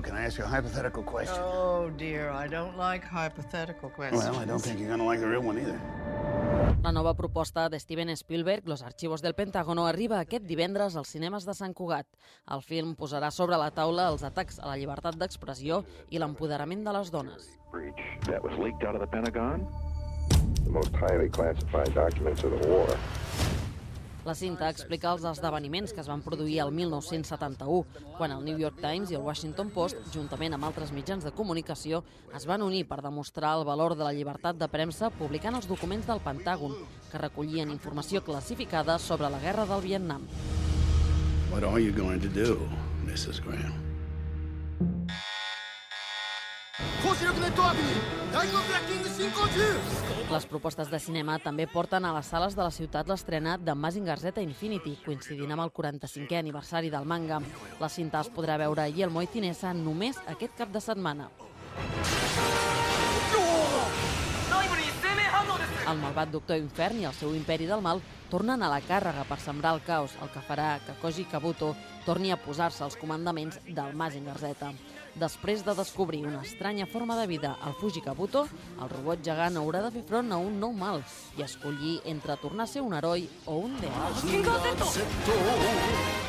can I ask you a hypothetical question? Oh, dear, I don't like hypothetical questions. Well, I don't think you're going to like the real one either. La nova proposta de Steven Spielberg, Los archivos del Pentágono, arriba aquest divendres als cinemes de Sant Cugat. El film posarà sobre la taula els atacs a la llibertat d'expressió i l'empoderament de les dones. That was leaked out of the Pentagon. The most highly classified documents of the war. La cinta explica els esdeveniments que es van produir el 1971, quan el New York Times i el Washington Post, juntament amb altres mitjans de comunicació, es van unir per demostrar el valor de la llibertat de premsa publicant els documents del Pentàgon, que recollien informació classificada sobre la guerra del Vietnam. What are you going to do, Mrs. Graham? Les propostes de cinema també porten a les sales de la ciutat l'estrena de Mazinger Z Infinity, coincidint amb el 45è aniversari del manga. La cinta es podrà veure a Yelmo i Cinesa només aquest cap de setmana. El malvat Doctor Infern i el seu imperi del mal tornen a la càrrega per sembrar el caos, el que farà que Koji Kabuto torni a posar-se als comandaments del Mazinger Z. Després de descobrir una estranya forma de vida al Fuji Kabuto, el robot gegant haurà de fer front a un nou mal i escollir entre tornar a ser un heroi o un déu.